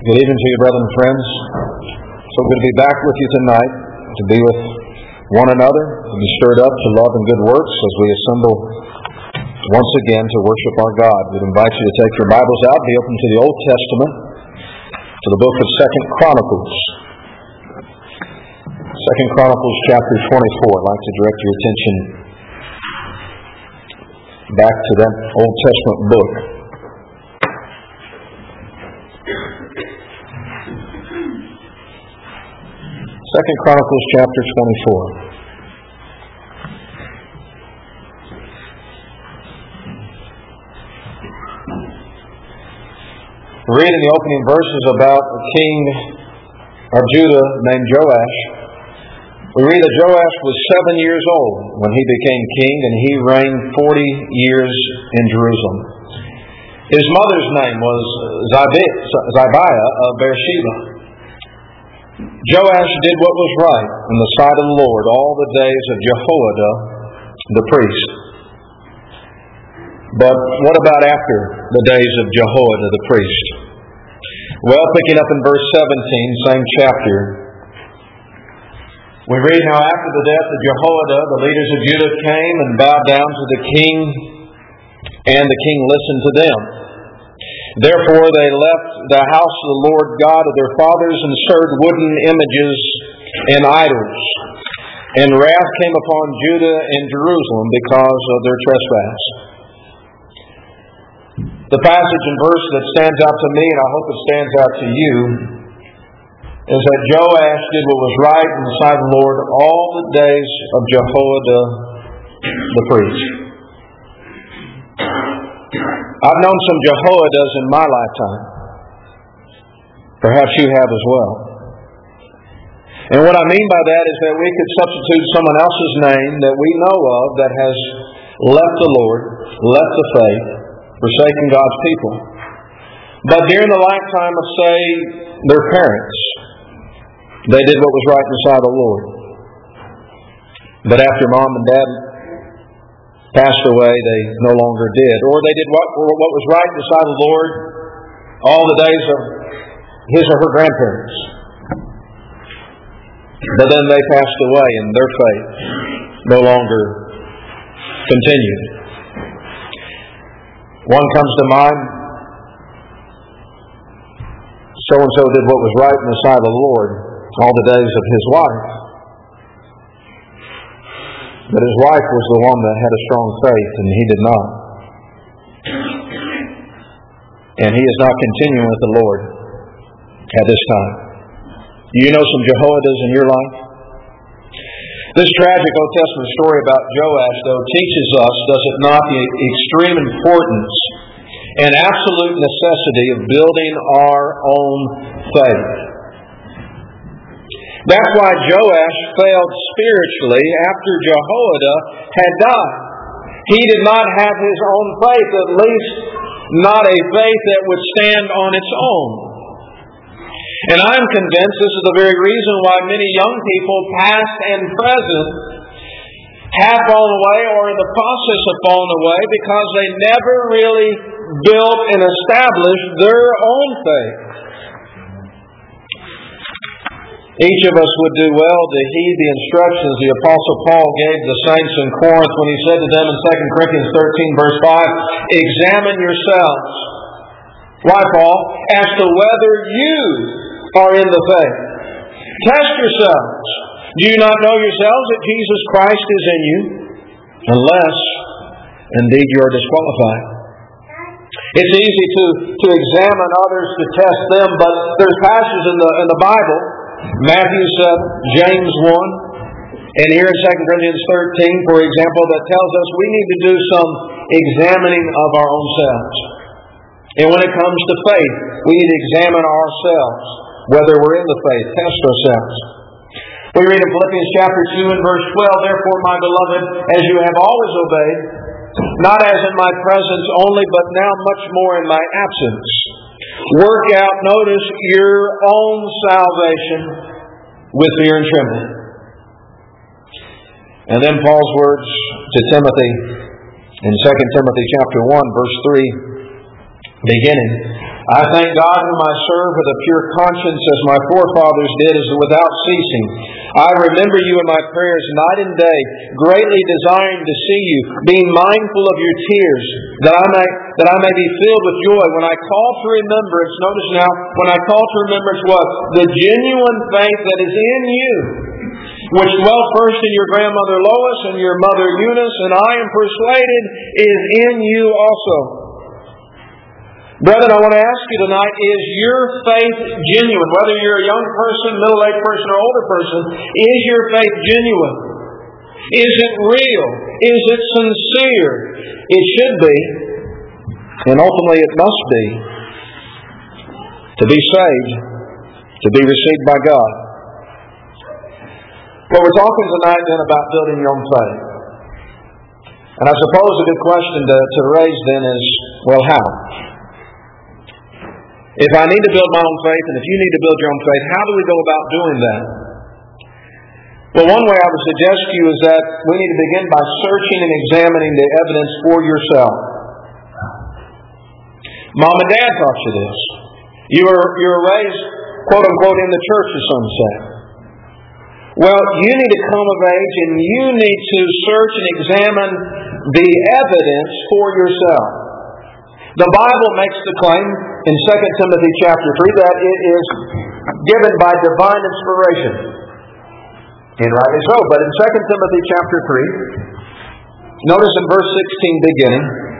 Good evening to you, brethren and friends. So good to be back with you tonight, to be with one another, to be stirred up to love and good works as we assemble once again to worship our God. We'd invite you to take your Bibles out, be open to the Old Testament, to the book of 2 Chronicles. 2 Chronicles chapter 24. I'd like to direct your attention back to that Old Testament book. 2 Chronicles chapter 24. We read in the opening verses about a king of Judah named Joash. We read that Joash was 7 years old when he became king, and he reigned 40 years in Jerusalem. His mother's name was Zibiah of Beersheba. Joash did what was right in the sight of the Lord all the days of Jehoiada the priest. But what about after the days of Jehoiada the priest? Well, picking up in verse 17, same chapter, we read, "Now after the death of Jehoiada, the leaders of Judah came and bowed down to the king, and the king listened to them. Therefore they left the house of the Lord God of their fathers and served wooden images and idols. And wrath came upon Judah and Jerusalem because of their trespass." The passage and verse that stands out to me, and I hope it stands out to you, is that Joash did what was right in the sight of the Lord all the days of Jehoiada the priest. I've known some Jehoiadas in my lifetime. Perhaps you have as well. And what I mean by that is that we could substitute someone else's name that we know of that has left the Lord, left the faith, forsaken God's people. But during the lifetime of, say, their parents, they did what was right in the sight of the Lord. But after mom and dad passed away, they no longer did. Or they did what was right in the sight of the Lord all the days of his or her grandparents. But then they passed away and their faith no longer continued. One comes to mind. So-and-so did what was right in the sight of the Lord all the days of his wife. But his wife was the one that had a strong faith, and he did not. And he is not continuing with the Lord at this time. You know some Jehoiadas in your life? This tragic Old Testament story about Joash, though, teaches us, does it not, the extreme importance and absolute necessity of building our own faith. That's why Joash failed spiritually after Jehoiada had died. He did not have his own faith, at least not a faith that would stand on its own. And I'm convinced this is the very reason why many young people, past and present, have fallen away or in the process of falling away because they never really built and established their own faith. Each of us would do well to heed the instructions the Apostle Paul gave the saints in Corinth when he said to them in 2 Corinthians 13, verse 5, "Examine yourselves." Why, Paul? "As to whether you are in the faith. Test yourselves. Do you not know yourselves that Jesus Christ is in you? Unless, indeed, you are disqualified." It's easy to examine others, to test them, but there's passages in the Bible, Matthew 7, James 1, and here in 2 Corinthians 13, for example, that tells us we need to do some examining of our own selves. And when it comes to faith, we need to examine ourselves, whether we're in the faith, test ourselves. We read in Philippians chapter 2 and verse 12, "Therefore, my beloved, as you have always obeyed, not as in my presence only, but now much more in my absence, work out," notice, "your own salvation with fear and trembling." And then Paul's words to Timothy in 2 Timothy chapter 1, verse 3, beginning, I thank God whom I serve with a pure conscience as my forefathers did, as without ceasing. I remember you in my prayers night and day, greatly desiring to see you, being mindful of your tears, that I may be filled with joy. When I call to remembrance, notice now, when I call to remembrance what? The genuine faith that is in you, which dwelt first in your grandmother Lois and your mother Eunice, and I am persuaded is in you also. Brethren, I want to ask you tonight, is your faith genuine? Whether you're a young person, middle-aged person, or older person, is your faith genuine? Is it real? Is it sincere? It should be, and ultimately it must be, to be saved, to be received by God. Well, we're talking tonight then about building your own faith. And I suppose a good question to raise then is, well, how? If I need to build my own faith, and if you need to build your own faith, how do we go about doing that? Well, one way I would suggest to you is that we need to begin by searching and examining the evidence for yourself. Mom and Dad taught you this. You were raised, quote unquote, in the church, as some say. Well, you need to come of age and you need to search and examine the evidence for yourself. The Bible makes the claim in 2 Timothy chapter 3 that it is given by divine inspiration. And rightly so. But in 2 Timothy chapter 3, notice in verse 16 beginning,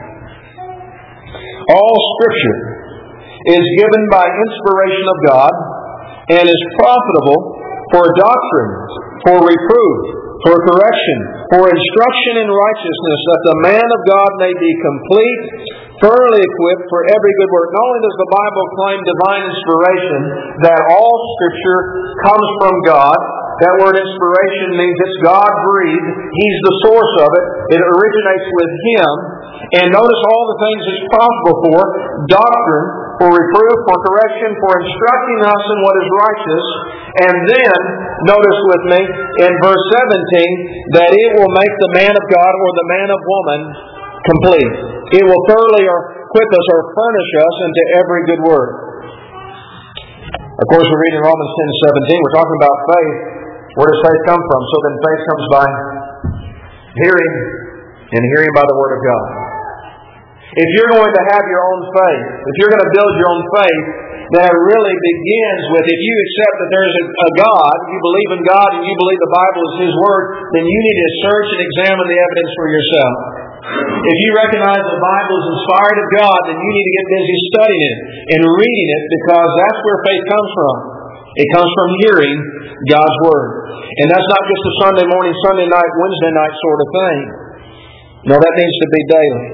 all Scripture is given by inspiration of God and is profitable for doctrine, for reproof, for correction, for instruction in righteousness, that the man of God may be complete, thoroughly equipped for every good work. Not only does the Bible claim divine inspiration, that all Scripture comes from God. That word inspiration means it's God-breathed. He's the source of it. It originates with Him. And notice all the things it's profitable for: doctrine, for reproof, for correction, for instructing us in what is righteous. And then, notice with me, in verse 17, that it will make the man of God or the man of woman complete. It will thoroughly equip us or furnish us into every good work. Of course, we read in Romans 10:17, we're talking about faith. Where does faith come from? So then faith comes by hearing, and hearing by the Word of God. If you're going to have your own faith, if you're going to build your own faith, then it really begins with, if you accept that there's a God, you believe in God, and you believe the Bible is His Word, then you need to search and examine the evidence for yourself. If you recognize the Bible is inspired of God, then you need to get busy studying it and reading it, because that's where faith comes from. It comes from hearing God's Word. And that's not just a Sunday morning, Sunday night, Wednesday night sort of thing. No, that needs to be daily.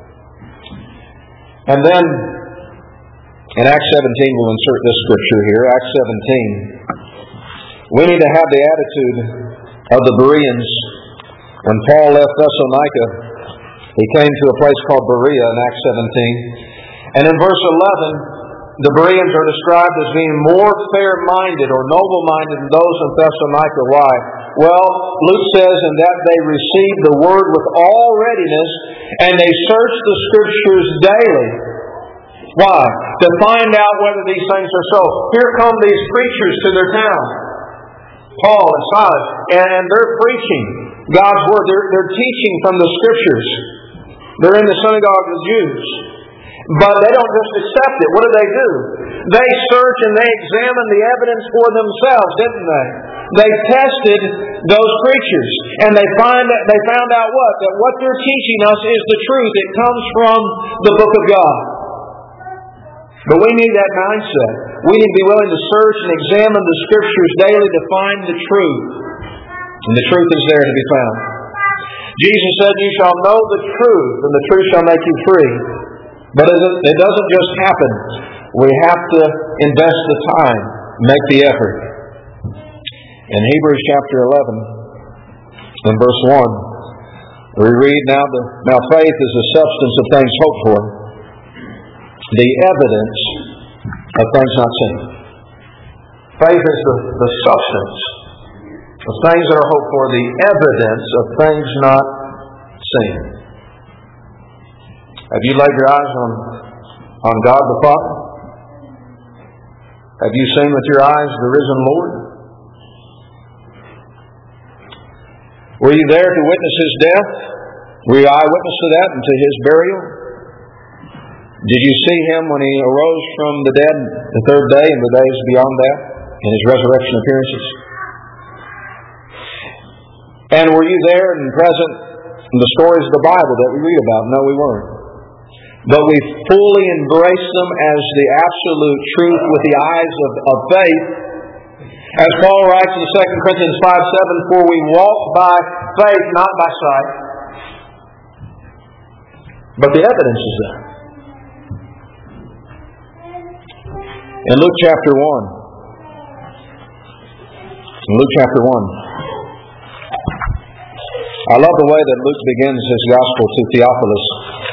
And then, in Acts 17, we'll insert this scripture here, Acts 17. We need to have the attitude of the Bereans. When Paul left Thessalonica, he came to a place called Berea in Acts 17. And in verse 11, the Bereans are described as being more fair-minded or noble-minded than those in Thessalonica. Why? Well, Luke says, in that they received the Word with all readiness, and they searched the Scriptures daily. Why? To find out whether these things are so. Here come these preachers to their town, Paul and Silas, and they're preaching God's Word. They're teaching from the Scriptures. They're in the synagogue of the Jews. But they don't just accept it. What do? They search and they examine the evidence for themselves, didn't they? They tested those preachers, and they found out what? That what they're teaching us is the truth. It comes from the Book of God. But we need that mindset. We need to be willing to search and examine the Scriptures daily to find the truth. And the truth is there to be found. Jesus said, "You shall know the truth, and the truth shall make you free." But it doesn't just happen. We have to invest the time, make the effort. In Hebrews chapter 11, in verse 1, we read, Now faith is the substance of things hoped for, the evidence of things not seen. Faith is the substance of things that are hoped for, the evidence of things not seen. Have you laid your eyes on God the Father? Have you seen with your eyes the risen Lord? Were you there to witness His death? Were you eyewitness to that and to His burial? Did you see Him when He arose from the dead the third day and the days beyond that in His resurrection appearances? And were you there and present in the stories of the Bible that we read about? No, we weren't. But we fully embrace them as the absolute truth with the eyes of faith. As Paul writes in 2 Corinthians 5:7, "For we walk by faith, not by sight." But the evidence is there. In Luke chapter 1. In Luke chapter 1. I love the way that Luke begins his gospel to Theophilus.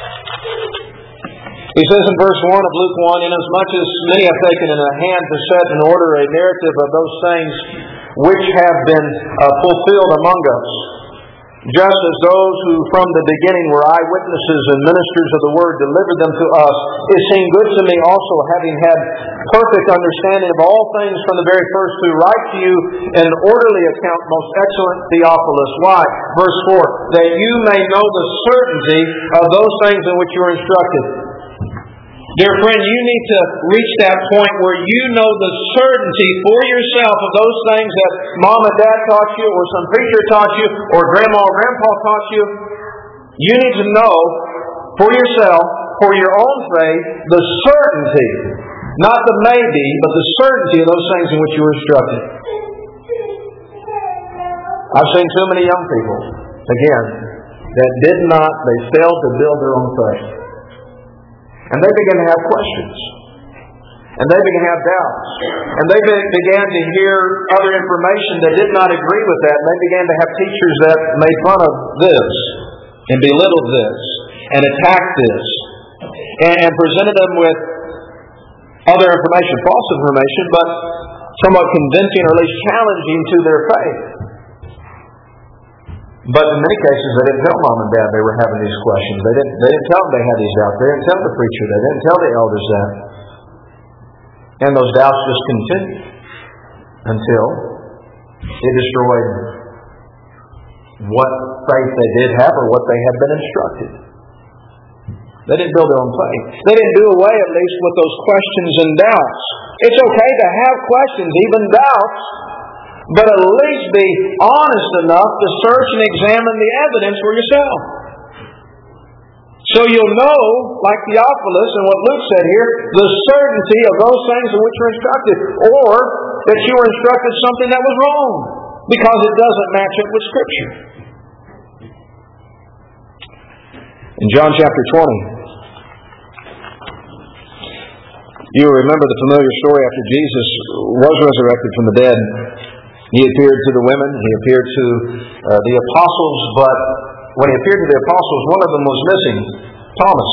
He says in verse 1 of Luke 1, "Inasmuch as many have taken in a hand to set in order a narrative of those things which have been fulfilled among us, just as those who from the beginning were eyewitnesses and ministers of the word delivered them to us, it seemed good to me also, having had perfect understanding of all things from the very first, to write to you an orderly account, most excellent Theophilus." Why? Verse 4, "That you may know the certainty of those things in which you are instructed." Dear friend, you need to reach that point where you know the certainty for yourself of those things that mom and dad taught you, or some preacher taught you, or grandma or grandpa taught you. You need to know for yourself, for your own faith, the certainty, not the maybe, but the certainty of those things in which you were instructed. I've seen too many young people, again, that they failed to build their own faith. And they began to have questions. And they began to have doubts. And they began to hear other information that did not agree with that. And they began to have teachers that made fun of this, and belittled this, and attacked this, and presented them with other information, false information, but somewhat convincing or at least challenging to their faith. But in many cases, they didn't tell mom and dad they were having these questions. They didn't tell them they had these doubts. They didn't tell the preacher. They didn't tell the elders that. And those doubts just continued until it destroyed what faith they did have or what they had been instructed. They didn't build their own faith. They didn't do away, at least, with those questions and doubts. It's okay to have questions, even doubts, but at least be honest enough to search and examine the evidence for yourself. So you'll know, like Theophilus and what Luke said here, the certainty of those things in which you're instructed, or that you were instructed something that was wrong, because it doesn't match up with Scripture. In John chapter 20, you remember the familiar story after Jesus was resurrected from the dead. He appeared to the women, He appeared to the apostles, but when He appeared to the apostles, one of them was missing, Thomas.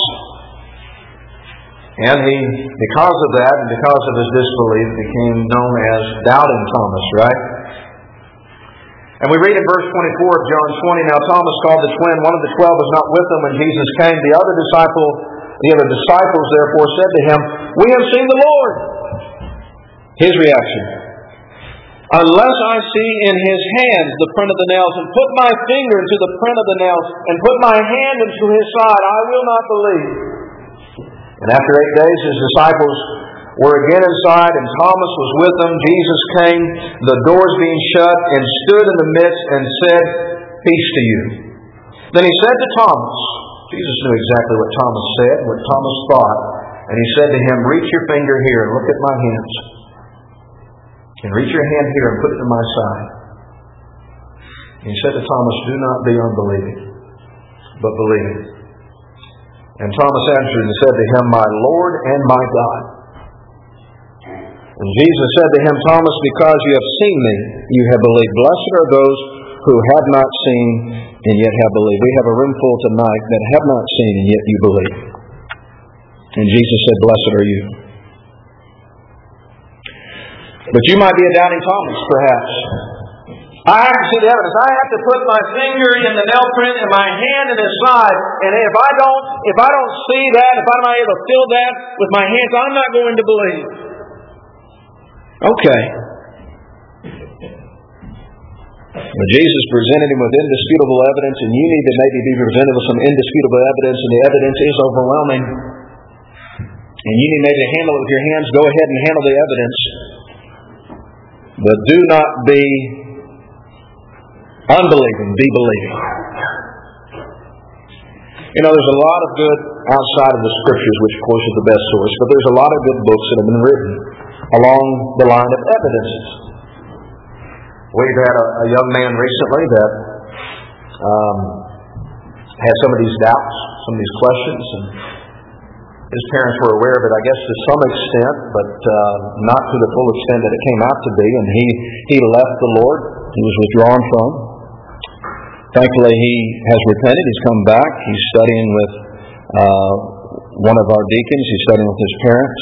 And he, because of that, and because of his disbelief, became known as Doubting Thomas, right? And we read in verse 24 of John 20, "Now Thomas, called the twin, one of the 12, was not with them when Jesus came. The other disciples therefore said to Him, 'We have seen the Lord.'" His reaction: "Unless I see in His hands the print of the nails, and put my finger into the print of the nails, and put my hand into His side, I will not believe." And after 8 days, His disciples were again inside, and Thomas was with them. Jesus came, the doors being shut, and stood in the midst, and said, "Peace to you." Then He said to Thomas, Jesus knew exactly what Thomas said, what Thomas thought, and He said to him, "Reach your finger here, and look at my hands. And reach your hand here and put it in my side." And He said to Thomas, "Do not be unbelieving, but believing." And Thomas answered and said to Him, "My Lord and my God." And Jesus said to him, "Thomas, because you have seen me, you have believed. Blessed are those who have not seen and yet have believed." We have a room full tonight that have not seen and yet you believe. And Jesus said, "Blessed are you." But you might be a doubting Thomas, perhaps. I have to see the evidence. I have to put my finger in the nail print and my hand in His side. And if I don't see that, if I'm not able to feel that with my hands, I'm not going to believe. Okay. But Jesus presented him with indisputable evidence, and you need to maybe be presented with some indisputable evidence, and the evidence is overwhelming. And you need maybe to handle it with your hands. Go ahead and handle the evidence. But do not be unbelieving, be believing. You know, there's a lot of good outside of the Scriptures, which of course is the best source, but there's a lot of good books that have been written along the line of evidences. We've had a young man recently that had some of these doubts, some of these questions, and his parents were aware of it, I guess, to some extent, but not to the full extent that it came out to be, and he left the Lord. He was withdrawn from. Thankfully, he has repented. He's come back. He's studying with one of our deacons. He's studying with his parents.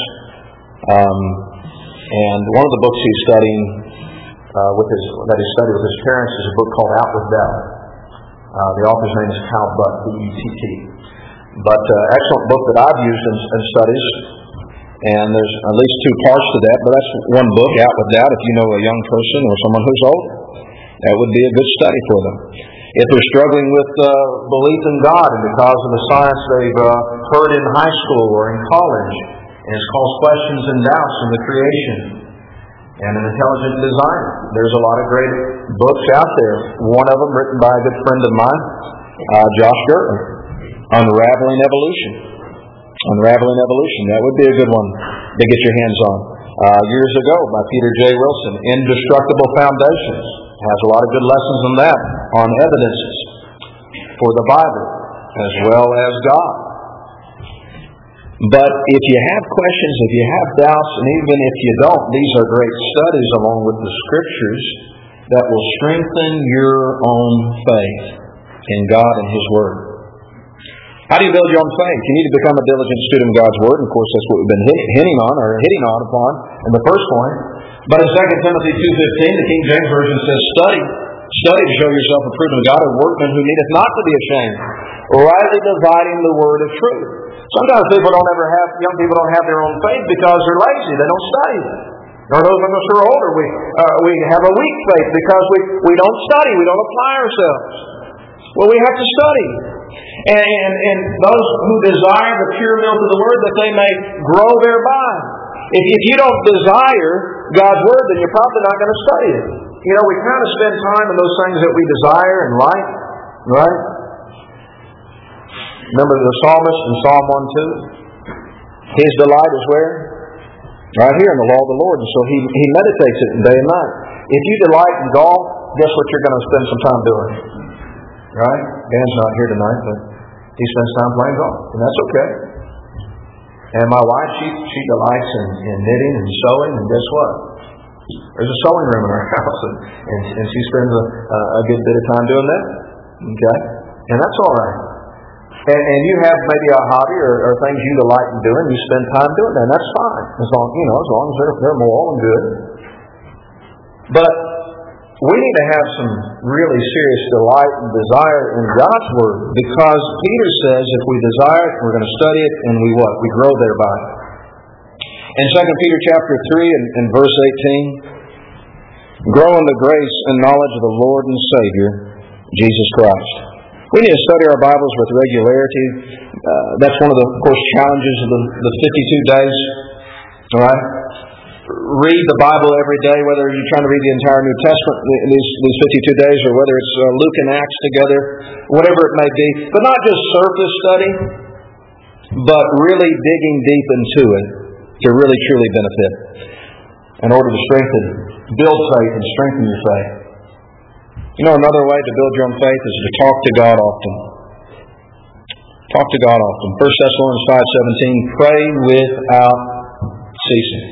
And one of the books he's studying that he studied with his parents is a book called Out with Doubt. The author's name is Cal Butt, B-U-T-T. But excellent book that I've used in studies. And there's at least two parts to that. But that's one book, Out with Doubt. If you know a young person or someone who's old, that would be a good study for them. If they're struggling with belief in God and because of the science they've heard in high school or in college, and it's called Questions and Doubts in the Creation and an Intelligent Designer. There's a lot of great books out there. One of them written by a good friend of mine, Josh Gertler, Unraveling Evolution. Unraveling Evolution. That would be a good one to get your hands on. Years ago by Peter J. Wilson, Indestructible Foundations. Has a lot of good lessons on that, on evidences for the Bible as well as God. But if you have questions, if you have doubts, and even if you don't, these are great studies along with the Scriptures that will strengthen your own faith in God and His Word. How do you build your own faith? You need to become a diligent student of God's Word, and of course that's what we've been hitting on upon in the first point. But in 2 Timothy 2:15, the King James Version says, Study to show yourself approved unto God, a workman who needeth not to be ashamed, rightly dividing the word of truth. Sometimes young people don't have their own faith because they're lazy. They don't study. Or those of us who are older, we have a weak faith because we don't study. We don't apply ourselves. Well, we have to study. And those who desire the pure milk of the Word, that they may grow thereby. If you don't desire God's Word, then you're probably not going to study it. You know, we kind of spend time in those things that we desire and like, right? Remember the psalmist in Psalm 1:2? His delight is where? Right here in the law of the Lord. And so he meditates it day and night. If you delight in golf, guess what you're going to spend some time doing? Right? Dan's not here tonight, but he spends time playing golf. And that's okay. And my wife, she delights in knitting and sewing, and guess what? There's a sewing room in our house, and she spends a good bit of time doing that. Okay? And that's all right. And you have maybe a hobby or things you delight in doing, you spend time doing that, and that's fine. As long as they're moral and good. But we need to have some really serious delight and desire in God's Word, because Peter says if we desire it, we're going to study it, and we grow thereby. In 2 Peter chapter 3 and verse 18, grow in the grace and knowledge of the Lord and Savior, Jesus Christ. We need to study our Bibles with regularity. That's one of the, of course, challenges of the 52 days. All right? Read the Bible every day, whether you're trying to read the entire New Testament these 52 days, or whether it's Luke and Acts together, whatever it may be. But not just surface study, but really digging deep into it to really truly benefit in order to build faith and strengthen your faith. You know, another way to build your own faith is to talk to God often. Talk to God often. 1 Thessalonians 5:17, pray without ceasing.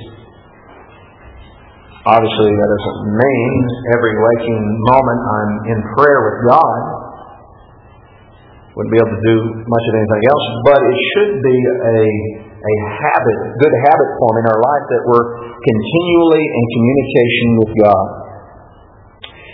Obviously, that doesn't mean every waking moment I'm in prayer with God. Wouldn't be able to do much of anything else, but it should be a good habit form in our life that we're continually in communication with God.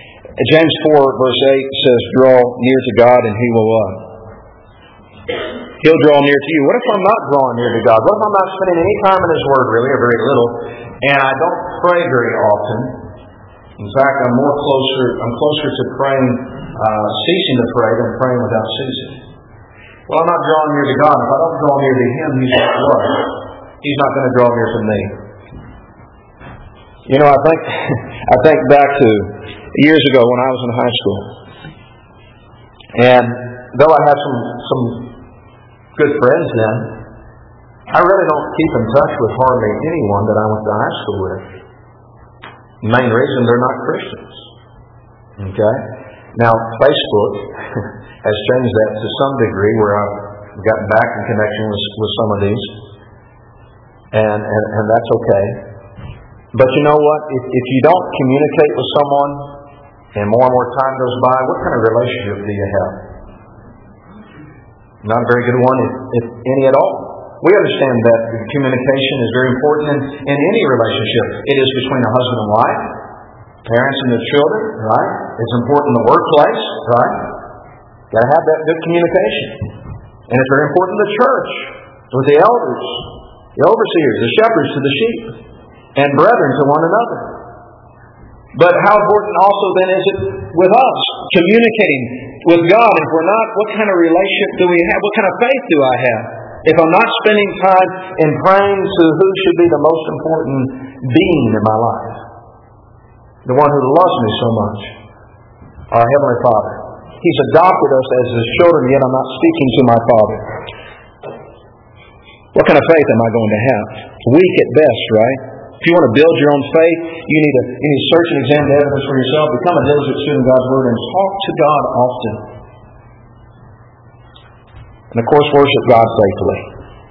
James 4 verse 8 says, draw near to God and He will what? He'll draw near to you. What if I'm not drawing near to God? What if I'm not spending any time in His Word, really, or very little, and I don't pray very often? In fact, I'm closer to praying, ceasing to pray than praying without ceasing. Well, I'm not drawing near to God. If I don't draw near to Him, He's not what? He's not going to draw near to me. You know, I think back to years ago when I was in high school, and though I had some good friends then, I really don't keep in touch with hardly anyone that I went to high school with. The main reason, they're not Christians. Okay? Now, Facebook has changed that to some degree, where I've gotten back in connection with some of these, and that's okay. But you know what? If you don't communicate with someone, and more time goes by, what kind of relationship do you have? Not a very good one, if any at all. We understand that communication is very important in any relationship. It is between a husband and wife, parents and their children, right? It's important in the workplace, right? Got to have that good communication. And it's very important in the church, with the elders, the overseers, the shepherds to the sheep, and brethren to one another. But how important also then is it with us, communicating with God? If we're not, what kind of relationship do we have? What kind of faith do I have? If I'm not spending time in praying to who should be the most important being in my life, the one who loves me so much, our Heavenly Father. He's adopted us as His children, yet I'm not speaking to my Father. What kind of faith am I going to have? Weak at best, right? If you want to build your own faith, you need to search and examine the evidence for yourself, become a diligent student of God's Word, and talk to God often. And of course, worship God faithfully.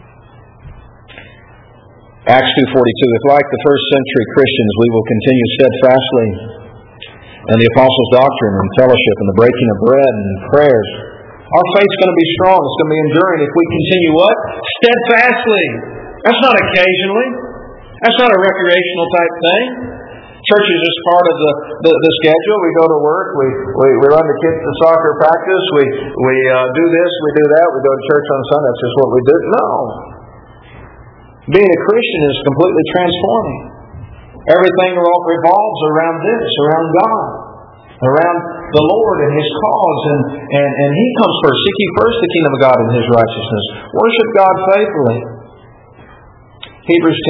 Acts 2:42, if like the first century Christians, we will continue steadfastly in the apostles' doctrine and fellowship and the breaking of bread and prayers, our faith's going to be strong. It's going to be enduring if we continue what? Steadfastly. That's not occasionally. That's not a recreational type thing. Church is just part of the schedule. We go to work. We run the kids to soccer practice. We do this. We do that. We go to church on Sunday. That's just what we do. No. Being a Christian is completely transforming. Everything revolves around this, around God, around the Lord and His cause, and He comes first. Seek ye first the kingdom of God and His righteousness. Worship God faithfully. Hebrews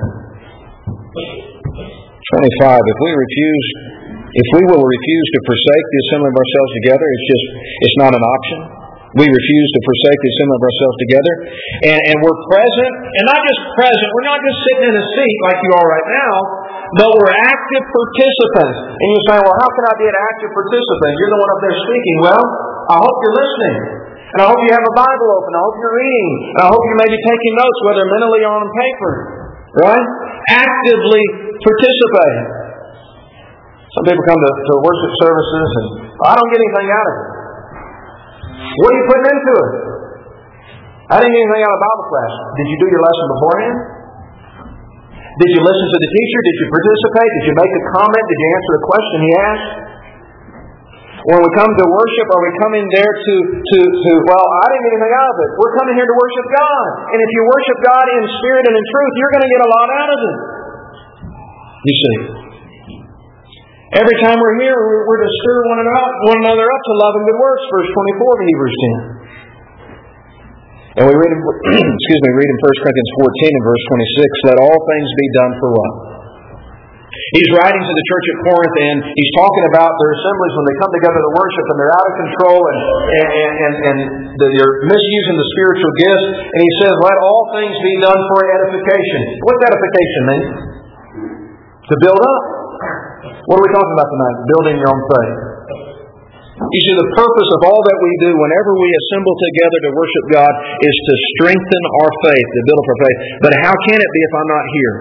10:25. If we will refuse to forsake the assembling of ourselves together, it's not an option. We refuse to forsake the assembling of ourselves together, and we're present, and not just present. We're not just sitting in a seat like you are right now, but we're active participants. And you say, well, how can I be an active participant? You're the one up there speaking. Well, I hope you're listening. And I hope you have a Bible open. I hope you're reading. And I hope you may be taking notes, whether mentally or on paper. Right? Actively participating. Some people come to worship services and I don't get anything out of it. What are you putting into it? I didn't get anything out of Bible class. Did you do your lesson beforehand? Did you listen to the teacher? Did you participate? Did you make a comment? Did you answer the question he asked? When we come to worship, are we coming there well, I didn't get anything out of it. We're coming here to worship God. And if you worship God in spirit and in truth, you're going to get a lot out of it. You see. Every time we're here, we're to stir one another up to love and good works. Verse 24 of Hebrews 10. And we read in 1 Corinthians 14 and verse 26, let all things be done for what? He's writing to the church at Corinth, and he's talking about their assemblies when they come together to worship, and they're out of control, and they're misusing the spiritual gifts. And he says, let all things be done for edification. What's edification mean? To build up. What are we talking about tonight? Building your own faith. You see, the purpose of all that we do whenever we assemble together to worship God is to strengthen our faith, to build up our faith. But how can it be if I'm not here?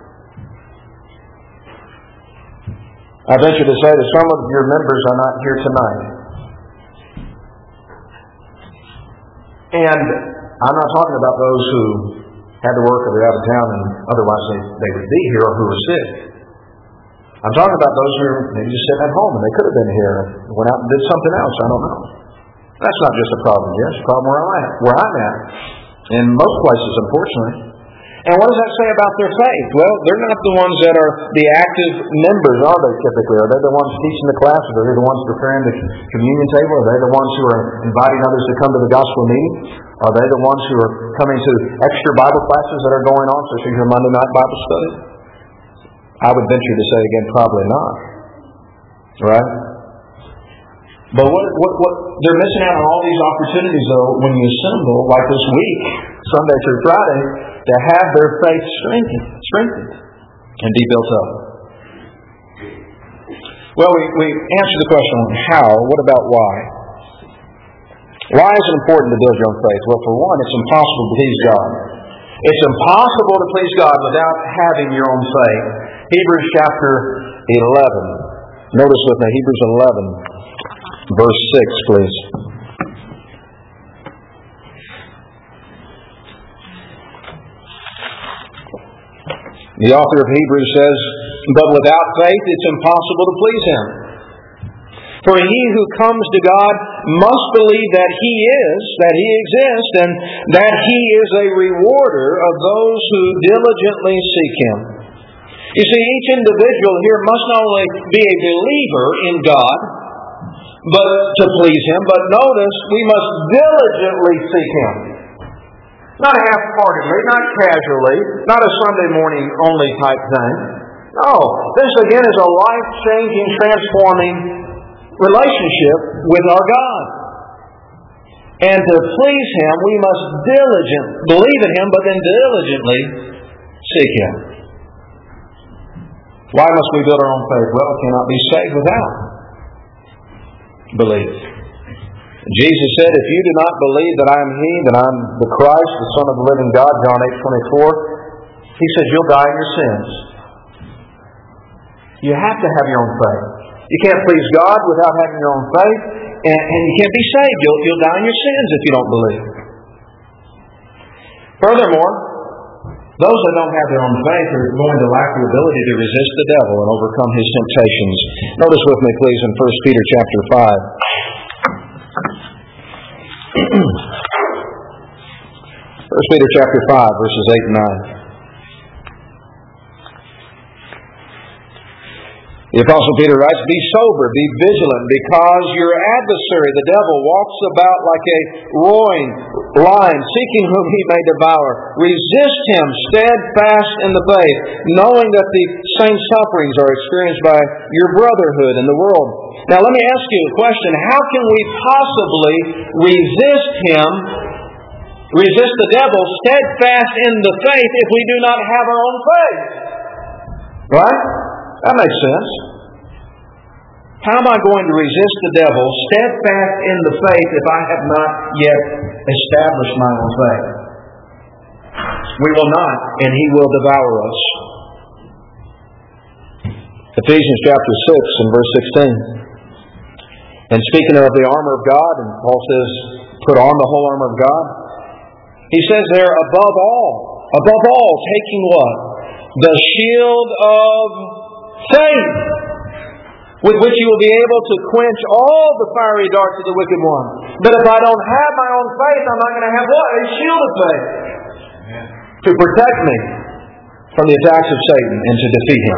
I venture to say that some of your members are not here tonight. And I'm not talking about those who had to work or they're out of town and otherwise they would be here, or who were sick. I'm talking about those who are maybe just sitting at home and they could have been here and went out and did something else. I don't know. That's not just a problem here. It's a problem where I'm at. In most places, unfortunately. And what does that say about their faith? Well, they're not the ones that are the active members, are they, typically? Are they the ones teaching the classes? Are they the ones preparing the communion table? Are they the ones who are inviting others to come to the gospel meeting? Are they the ones who are coming to extra Bible classes that are going on, such as your Monday night Bible study? I would venture to say again, probably not. Right? But what they're missing out on all these opportunities, though, when you assemble, like this week, Sunday through Friday, to have their faith strengthened and be built up. Well, we answered the question on how. What about why? Why is it important to build your own faith? Well, for one, it's impossible to please God. It's impossible to please God without having your own faith. Hebrews chapter 11. Notice with me, Hebrews 11, verse 6, please. The author of Hebrews says, "But without faith it's impossible to please Him. For he who comes to God must believe that He exists, and that He is a rewarder of those who diligently seek Him." You see, each individual here must not only be a believer in God, but to please Him, but notice we must diligently seek Him. Not half-heartedly, not casually, not a Sunday morning only type thing. No, this again is a life-changing, transforming relationship with our God. And to please Him, we must believe in Him, but then diligently seek Him. Why must we build our own faith? Well, it cannot be saved without belief. Jesus said, "If you do not believe that I am He, that I am the Christ, the Son of the living God," John 8:24, He says, "you'll die in your sins." You have to have your own faith. You can't please God without having your own faith, and you can't be saved. You'll die in your sins if you don't believe. Furthermore, those that don't have their own faith are going to lack the ability to resist the devil and overcome his temptations. Notice with me, please, in 1 Peter chapter 5. 1 Peter chapter 5, verses 8 and 9. The Apostle Peter writes, "Be sober, be vigilant, because your adversary, the devil, walks about like a roaring lion, seeking whom he may devour. Resist him, steadfast in the faith, knowing that the same sufferings are experienced by your brotherhood in the world." Now let me ask you a question. How can we possibly resist the devil, steadfast in the faith, if we do not have our own faith? Right? That makes sense. How am I going to resist the devil, steadfast in the faith, if I have not yet established my own faith? We will not, and he will devour us. Ephesians chapter 6 and verse 16. And speaking of the armor of God, and Paul says, put on the whole armor of God. He says there, above all, taking what? The shield of faith, with which you will be able to quench all the fiery darts of the wicked one. But if I don't have my own faith, I'm not going to have what? A shield of faith. To protect me from the attacks of Satan and to defeat him.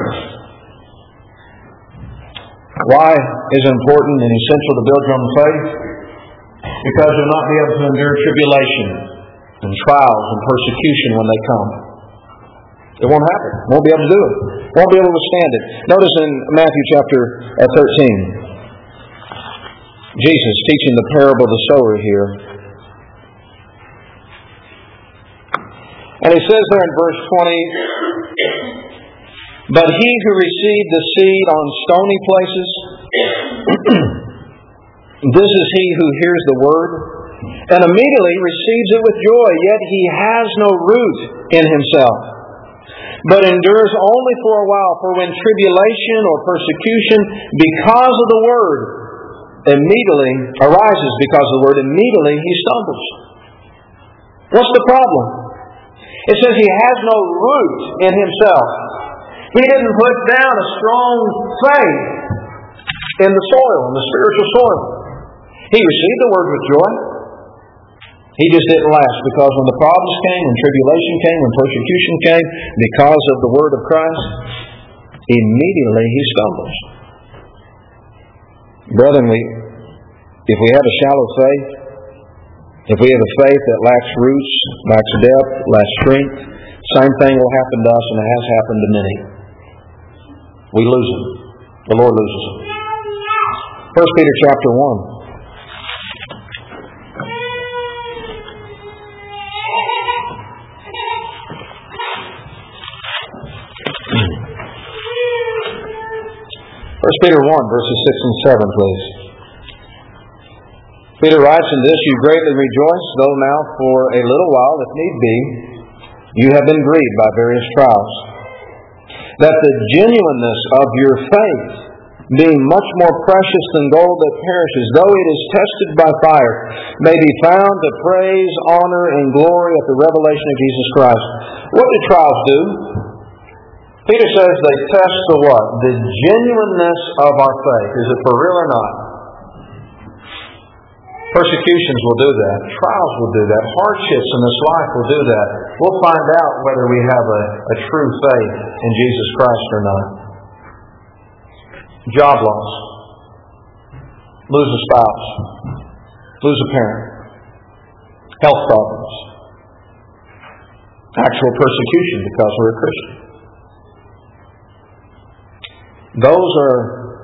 Why is it important and essential to build your own faith? Because you'll not be able to endure tribulation and trials and persecution when they come. It won't happen. Won't be able to do it. Won't be able to withstand it. Notice in Matthew chapter 13, Jesus teaching the parable of the sower here. And he says there in verse 20, "But he who received the seed on stony places, this is he who hears the word, and immediately receives it with joy, yet he has no root in himself, but endures only for a while. For when tribulation or persecution because of the word immediately he stumbles." What's the problem? It says he has no root in himself. He didn't put down a strong faith in the soil, in the spiritual soil. He received the Word with joy. He just didn't last, because when the problems came, when tribulation came, when persecution came, because of the Word of Christ, immediately he stumbles. Brethren, if we have a shallow faith, if we have a faith that lacks roots, lacks depth, lacks strength, same thing will happen to us, and it has happened to many. We lose them. The Lord loses them. 1 Peter chapter 1. 1 Peter 1, verses 6 and 7, please. Peter writes, "In this you greatly rejoice, though now for a little while, if need be, you have been grieved by various trials, that the genuineness of your faith, being much more precious than gold that perishes, though it is tested by fire, may be found to praise, honor, and glory at the revelation of Jesus Christ." What do trials do? Peter says they test the what? The genuineness of our faith. Is it for real or not? Persecutions will do that. Trials will do that. Hardships in this life will do that. We'll find out whether we have a true faith in Jesus Christ or not. Job loss. Lose a spouse. Lose a parent. Health problems. Actual persecution because we're a Christian. Those are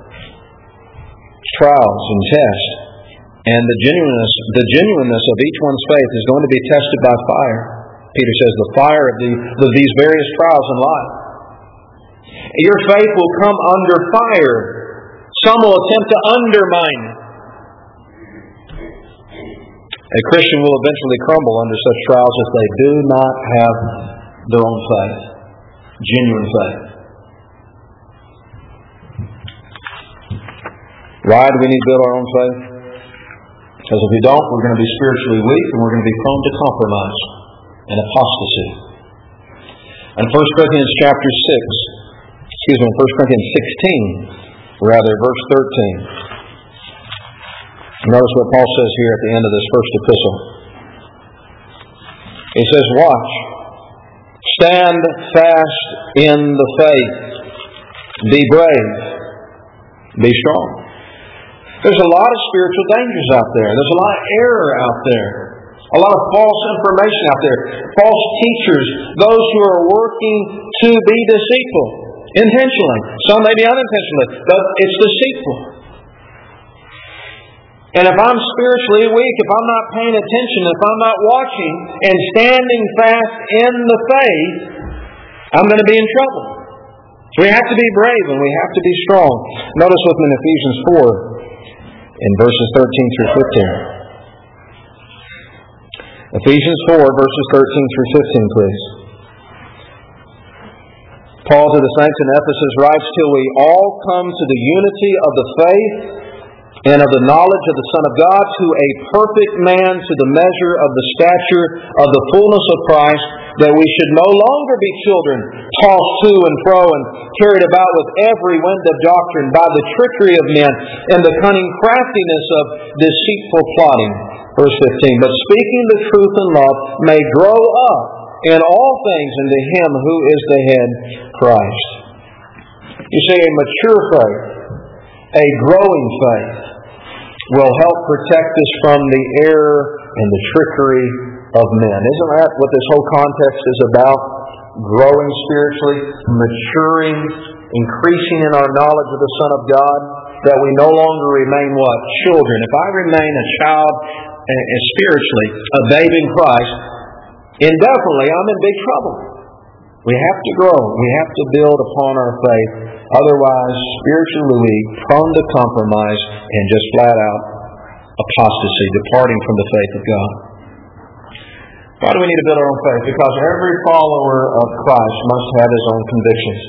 trials and tests, and the genuineness of each one's faith is going to be tested by fire. Peter says the fire of these various trials in life. Your faith will come under fire. Some will attempt to undermine it. A Christian will eventually crumble under such trials if they do not have their own faith, genuine faith. Why do we need to build our own faith? Because if we don't, we're going to be spiritually weak and we're going to be prone to compromise and apostasy. In 1 Corinthians 16, verse 13. Notice what Paul says here at the end of this first epistle. He says, "Watch, stand fast in the faith, be brave, be strong." There's a lot of spiritual dangers out there. There's a lot of error out there. A lot of false information out there. False teachers. Those who are working to be deceitful. Intentionally. Some maybe unintentionally. But it's deceitful. And if I'm spiritually weak, if I'm not paying attention, if I'm not watching and standing fast in the faith, I'm going to be in trouble. So we have to be brave and we have to be strong. Notice with me in Ephesians 4. In verses 13 through 15. Ephesians 4, verses 13 through 15, please. Paul to the saints in Ephesus writes, "Till we all come to the unity of the faith and of the knowledge of the Son of God, to a perfect man, to the measure of the stature of the fullness of Christ, that we should no longer be children, tossed to and fro and carried about with every wind of doctrine by the trickery of men and the cunning craftiness of deceitful plotting." Verse 15. "But speaking the truth in love may grow up in all things into Him who is the head, Christ." You see, a mature faith, a growing faith, will help protect us from the error and the trickery of men. Isn't that what this whole context is about? Growing spiritually, maturing, increasing in our knowledge of the Son of God, that we no longer remain what? Children. If I remain a child spiritually, a babe in Christ, indefinitely I'm in big trouble. We have to grow. We have to build upon our faith. Otherwise, spiritually weak, prone to compromise, and just flat out apostasy, departing from the faith of God. Why do we need to build our own faith? Because every follower of Christ must have his own convictions.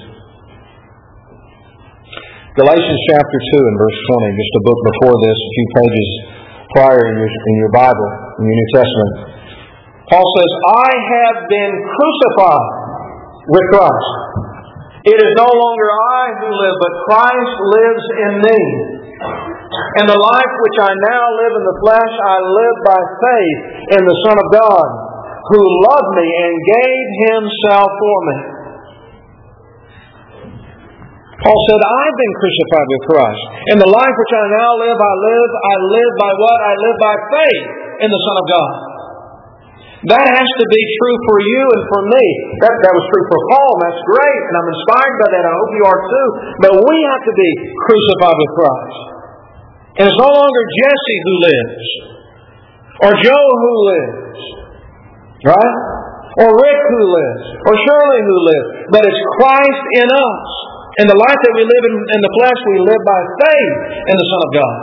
Galatians chapter 2 and verse 20, just a book before this, a few pages prior in your Bible, in your New Testament. Paul says, "I have been crucified with Christ. It is no longer I who live, but Christ lives in me. And the life which I now live in the flesh, I live by faith in the Son of God, who loved me and gave Himself for me. Paul said, I've been crucified with Christ. And the life which I now live, I live by what? I live by faith in the Son of God. That has to be true for you and for me. That was true for Paul, and that's great, and I'm inspired by that. I hope you are too. But we have to be crucified with Christ. And it's no longer Jesse who lives, or Joe who lives, right? Or Rick who lives, or Shirley who lives. But it's Christ in us. And the life that we live in the flesh, we live by faith in the Son of God.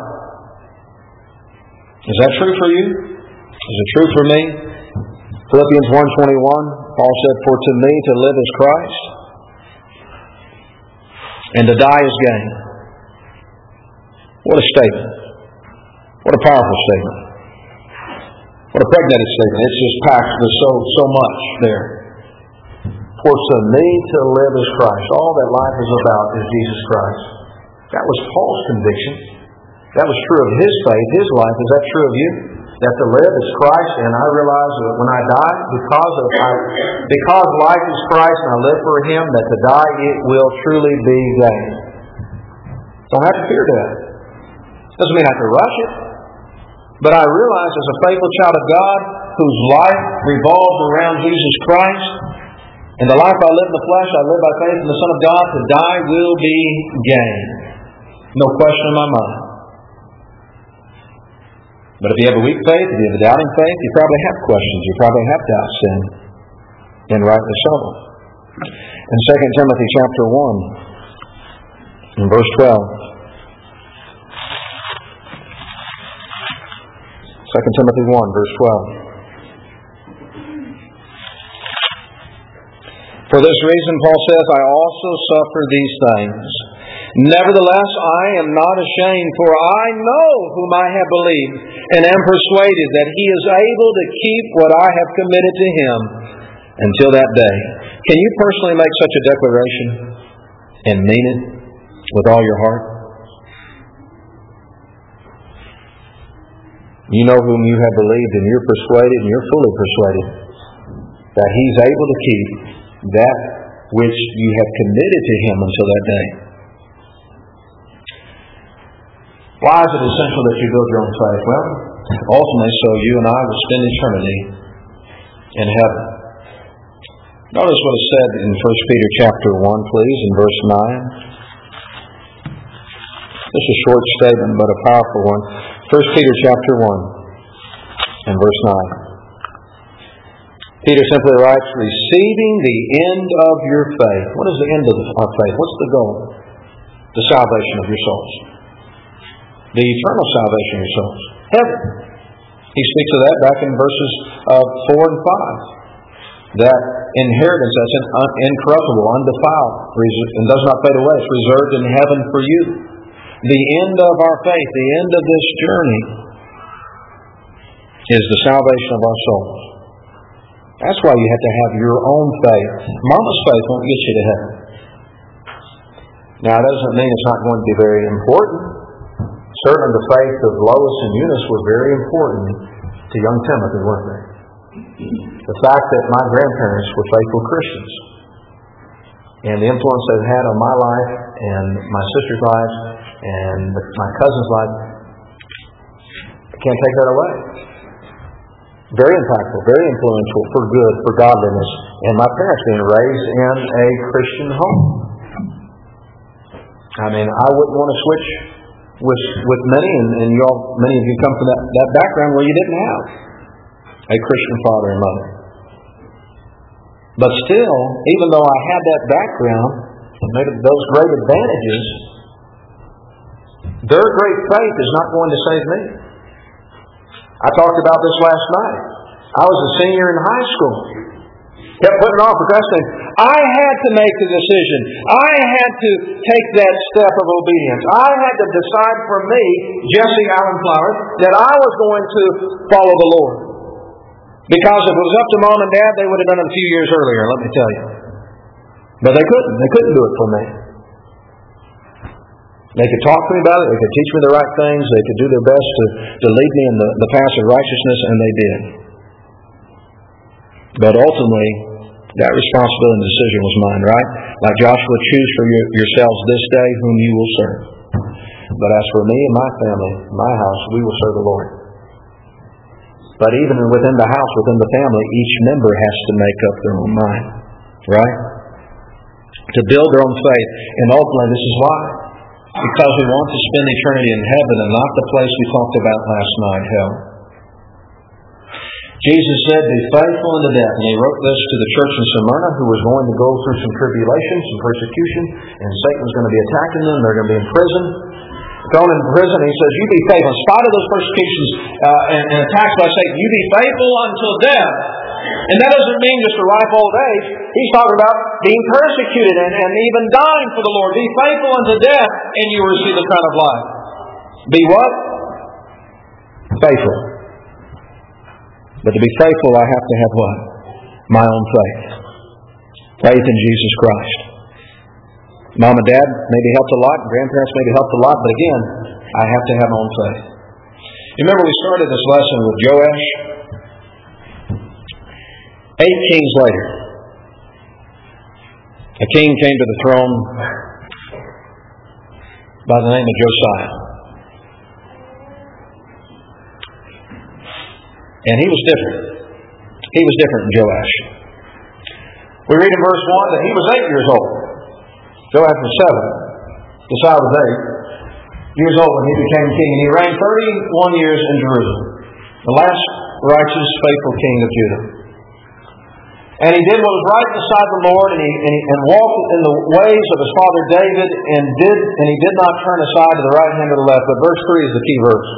Is that true for you? Is it true for me? Philippians 1:21, Paul said, for to me to live is Christ, and to die is gain. What a statement. What a powerful statement. What a pregnant statement. It's just packed with so much there. For to me to live is Christ. All that life is about is Jesus Christ. That was Paul's conviction. That was true of his faith, his life. Is that true of you? That to live is Christ, and I realize that when I die, because life is Christ and I live for Him, that to die it will truly be gain. Don't have to fear death. Doesn't mean I have to rush it. But I realize as a faithful child of God, whose life revolves around Jesus Christ, and the life I live in the flesh, I live by faith in the Son of God, to die will be gain. No question in my mind. But if you have a weak faith, if you have a doubting faith, you probably have questions. You probably have doubts, and rightly so. In 2 Timothy chapter 1, in verse 12. 2 Timothy 1, verse 12. For this reason, Paul says, I also suffer these things. Nevertheless, I am not ashamed, for I know whom I have believed, and am persuaded that He is able to keep what I have committed to Him until that day. Can you personally make such a declaration and mean it with all your heart? You know whom you have believed, and you're persuaded, and you're fully persuaded that He's able to keep that which you have committed to Him until that day. Why is it essential that you build your own faith? Well, ultimately, so you and I will spend eternity in heaven. Notice what is said in 1 Peter chapter 1, please, in verse 9. This is a short statement, but a powerful one. 1 Peter chapter 1, and verse 9. Peter simply writes, receiving the end of your faith. What is the end of our faith? What's the goal? The salvation of your souls. The eternal salvation of your souls. Heaven. He speaks of that back in verses 4 and 5. That inheritance that's incorruptible, undefiled, and does not fade away. It's reserved in heaven for you. The end of our faith, the end of this journey, is the salvation of our souls. That's why you have to have your own faith. Mama's faith won't get you to heaven. Now, it doesn't mean it's not going to be very important. Certainly the faith of Lois and Eunice was very important to young Timothy, weren't they? The fact that my grandparents were faithful Christians and the influence they've had on my life and my sister's life and my cousin's life, I can't take that away. Very impactful, very influential for good, for godliness. And my parents being raised in a Christian home. I mean, I wouldn't want to switch with many, and many of you come from that background where you didn't have a Christian father and mother. But still, even though I had that background, and maybe those great advantages, their great faith is not going to save me. I talked about this last night. I was a senior in high school. Kept putting off procrastinating. I had to make the decision. I had to take that step of obedience. I had to decide for me, Jesse Allen Flowers, that I was going to follow the Lord. Because if it was up to Mom and Dad, they would have done it a few years earlier, let me tell you. But they couldn't. They couldn't do it for me. They could talk to me about it. They could teach me the right things. They could do their best to lead me in the path of righteousness, and they did. But ultimately, that responsibility and decision was mine, right? Like Joshua, choose for yourselves this day whom you will serve. But as for me and my family, my house, we will serve the Lord. But even within the house, within the family, each member has to make up their own mind, right? To build their own faith. And ultimately, this is why. Because we want to spend eternity in heaven and not the place we talked about last night, hell. Jesus said, be faithful unto death. And He wrote this to the church in Smyrna, who was going to go through some tribulation, some persecution, and Satan was going to be attacking them. They're going to be in prison. Thrown in prison, He says, you be faithful. In spite of those persecutions and attacks by Satan, you be faithful until death. And that doesn't mean just a ripe old age. He's talking about being persecuted and even dying for the Lord. Be faithful unto death, and you will receive the crown of life. Be what? Faithful. But to be faithful, I have to have what? My own faith. Faith in Jesus Christ. Mom and Dad maybe helped a lot, grandparents maybe helped a lot, but again, I have to have my own faith. You remember we started this lesson with Joash? 8 kings later, a king came to the throne by the name of Josiah. And he was different. He was different than Joash. We read in verse 1 that he was 8 years old. Joash was 7. Josiah was 8 years old when he became king. And he reigned 31 years in Jerusalem. The last righteous, faithful king of Judah. And he did what was right in the sight of the Lord, and walked in the ways of his father David, and he did not turn aside to the right hand or the left. But verse 3 is the key verse.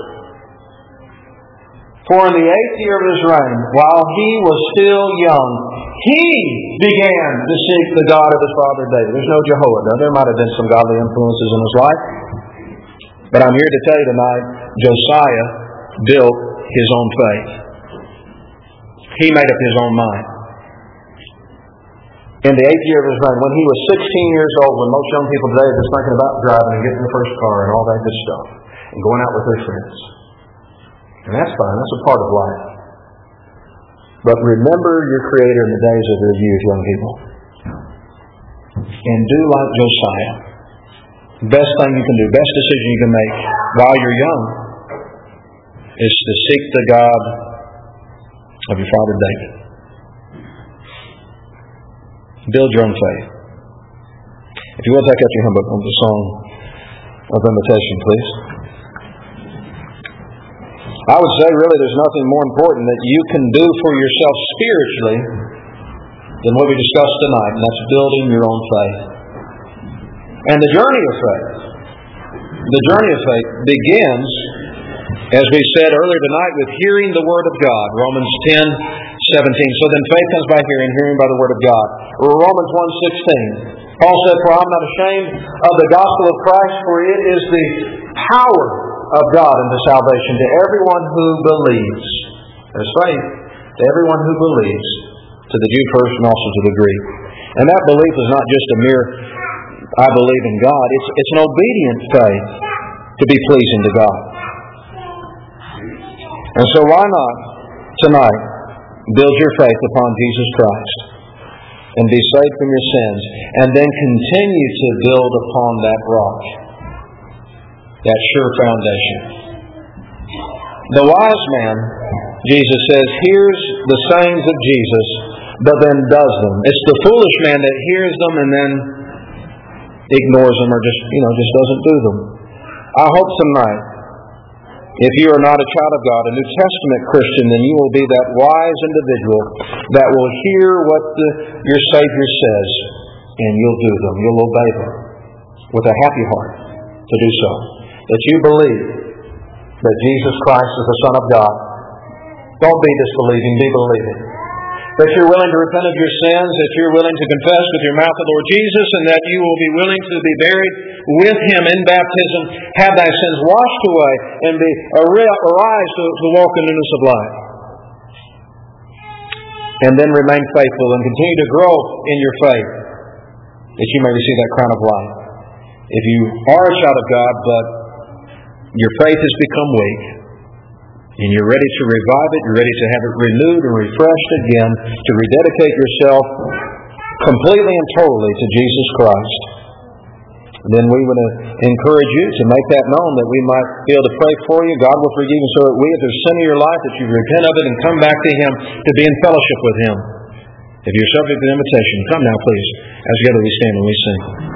For in the 8th year of his reign, while he was still young, he began to seek the God of his father David. There's no Jehoiada. There might have been some godly influences in his life. But I'm here to tell you tonight, Josiah built his own faith. He made up his own mind. In the 8th year of his reign, when he was 16 years old, when most young people today are just thinking about driving and getting their first car and all that good stuff, and going out with their friends. And that's fine. That's a part of life. But remember your Creator in the days of your youth, young people. And do like Josiah. Best thing you can do, best decision you can make while you're young is to seek the God of your father David. Build your own faith. If you will, take out your hymn book on the song of invitation, please. I would say really there's nothing more important that you can do for yourself spiritually than what we discussed tonight, and that's building your own faith. And the journey of faith begins, as we said earlier tonight, with hearing the Word of God. Romans 10:17. So then faith comes by hearing, hearing by the Word of God. Romans 1:16. Paul said, for I'm not ashamed of the gospel of Christ, for it is the power of God unto salvation to everyone who believes. There's faith to everyone who believes, to the Jew first and also to the Greek. And that belief is not just a mere, I believe in God. It's an obedient faith to be pleasing to God. And so why not tonight build your faith upon Jesus Christ and be saved from your sins, and then continue to build upon that rock, that sure foundation. The wise man, Jesus says, hears the sayings of Jesus, but then does them. It's the foolish man that hears them and then ignores them or just doesn't do them. I hope tonight, if you are not a child of God, a New Testament Christian, then you will be that wise individual that will hear what your Savior says, and you'll do them. You'll obey them with a happy heart to do so. That you believe that Jesus Christ is the Son of God. Don't be disbelieving, be believing. That you're willing to repent of your sins, that you're willing to confess with your mouth the Lord Jesus, and that you will be willing to be buried with Him in baptism, have thy sins washed away, and arise to walk in newness of life. And then remain faithful and continue to grow in your faith, that you may receive that crown of life. If you are a child of God, but your faith has become weak, and you're ready to revive it, you're ready to have it renewed and refreshed again, to rededicate yourself completely and totally to Jesus Christ, then we would encourage you to make that known, that we might be able to pray for you. God will forgive you, so that if there's sin in your life, that you repent of it and come back to Him to be in fellowship with Him. If you're subject to invitation, come now, please. As together we stand and we sing.